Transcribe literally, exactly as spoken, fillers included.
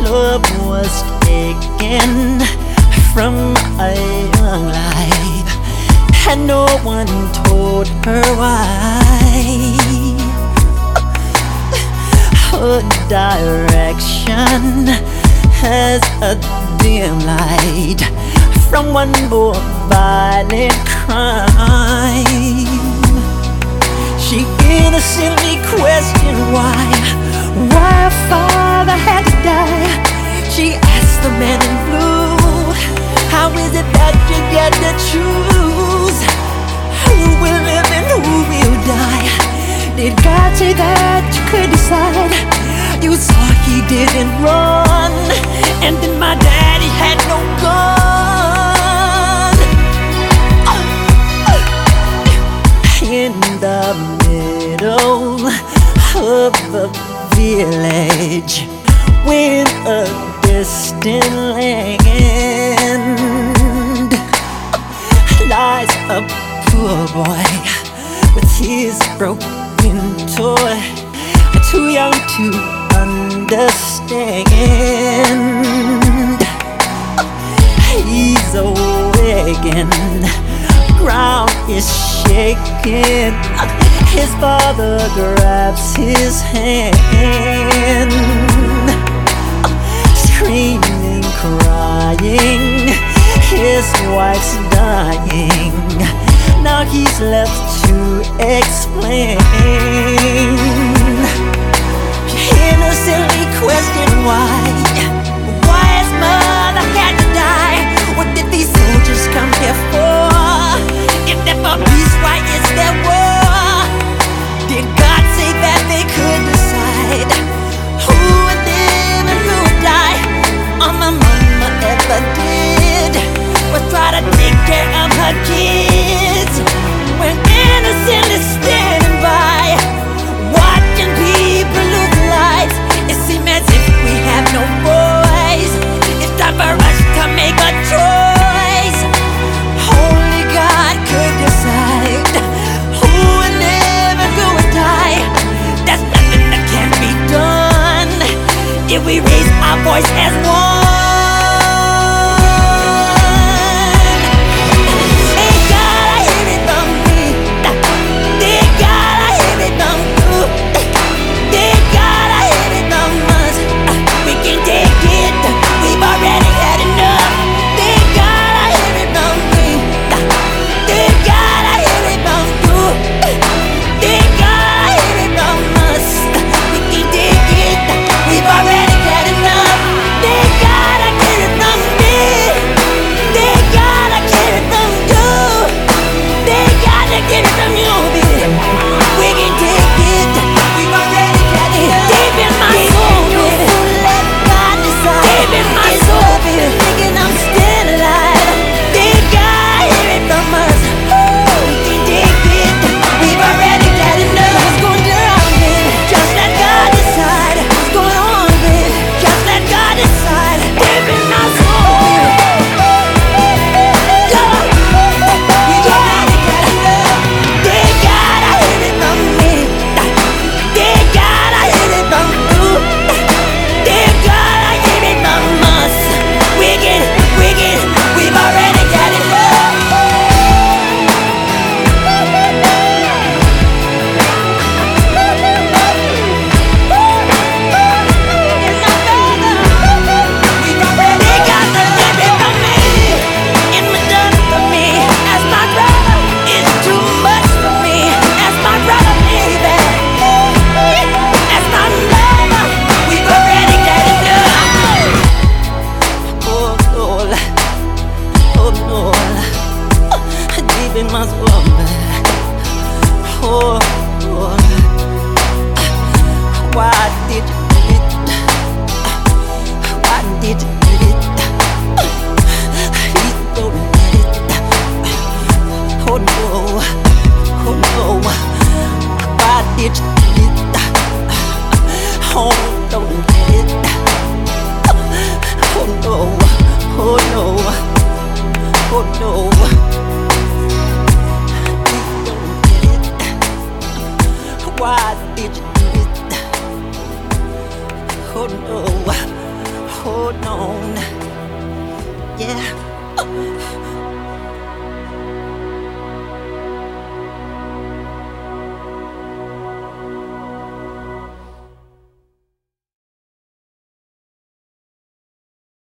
love was taken from a young life, and no one told her why. Her direction has a dim light from one more violent crime. She innocently questioned why, why her father had to die. She asked the man in blue, how is it that you get to choose who will live and who will die? Did God say that you could decide? You saw he didn't run, and then my daddy had no gun. In the middle of the village, with a distant land, lies a poor boy with his broken toy, too young to understand. He's awakened, ground is shaking. His father grabs his hand, screaming, crying, his wife's dying. Now he's left to explain. She innocently questioned why, why his mother had to die. What did these soldiers come here for? If they're for peace, why is there war? Did God say that they could decide who would live and who would die? All my mama ever did was try to take care of her kids, when innocently standing by, watching people lose lives. It seems as if we have no voice. It's time for us to make a choice. Only God could decide who would live and who would die. There's nothing that can't be done if we raise our voice as one. Oh, oh, why did you do it? Why did you do it? Please don't let it. Oh no, oh no, why did you do it? Oh, don't let it. Oh no, oh no, oh no.